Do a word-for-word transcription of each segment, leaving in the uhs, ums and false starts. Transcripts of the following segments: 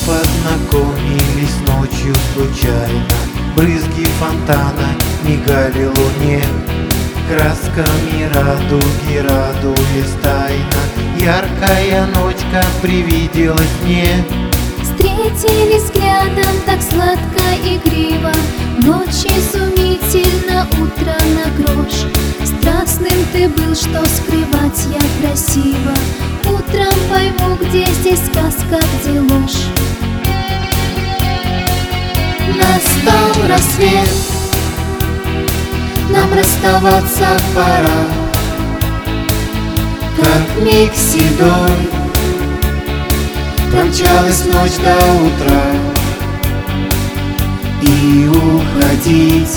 познакомились ночью случайно. Брызги фонтана мигали луне, красками радуги радуясь тайно. Яркая ночка привиделась мне. Встретились взглядом так сладко и игриво, ночь изумительно, утро на грош. Страстным ты был, что скрывать я красиво. Утром пойму, где здесь сказка, где ложь. Настал рассвет, нам расставаться пора. Как миг седой промчалась ночь до утра. И уходить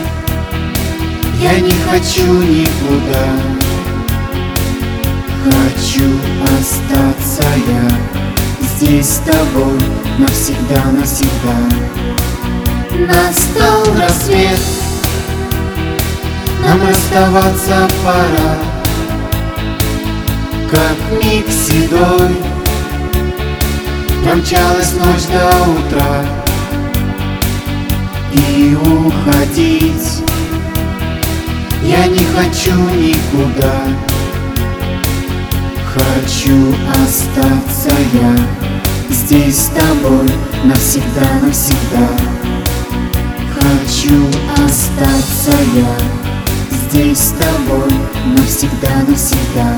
я не хочу никуда. Хочу остаться я здесь с тобой навсегда, навсегда. Настал рассвет, нам расставаться пора. Как миг седой промчалась ночь до утра. И уходить я не хочу никуда. Хочу остаться я здесь с тобой навсегда, навсегда. Хочу остаться я здесь с тобой навсегда, навсегда.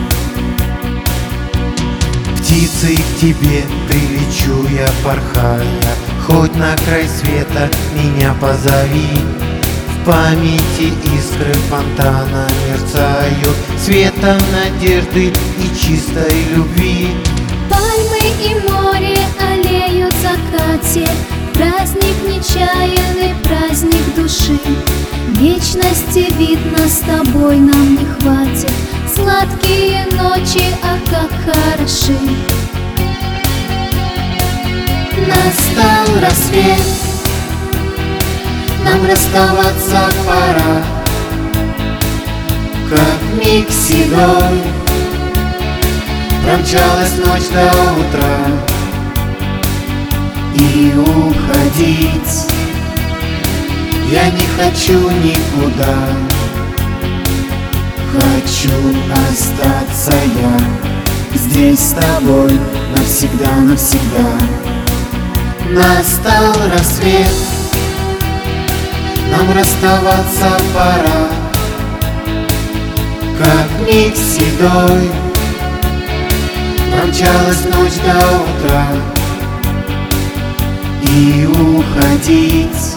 Птицей к тебе прилечу я, порхая, хоть на край света меня позови. В памяти искры фонтана мерцают светом надежды и чистой любви. Пальмы и море аллеют в закате, праздник нечаянный, праздник души. Вечности, видно, с тобой нам не хватит. Сладкие ночи, ах, как хороши. Настал рассвет, нам расставаться пора. Как миг седой промчалась ночь до утра. И уходить я не хочу никуда. Хочу остаться я здесь с тобой навсегда, навсегда. Настал рассвет, нам расставаться пора. Как миг седой промчалась ночь до утра. И уходить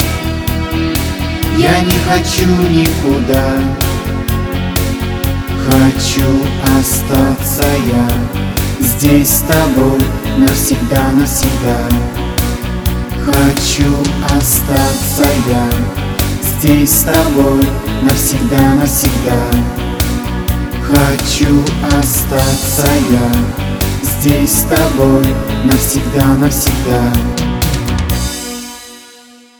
я не хочу никуда. Хочу остаться я здесь с тобой навсегда, навсегда. Хочу остаться я здесь с тобой навсегда, навсегда. Хочу остаться я здесь с тобой навсегда, навсегда.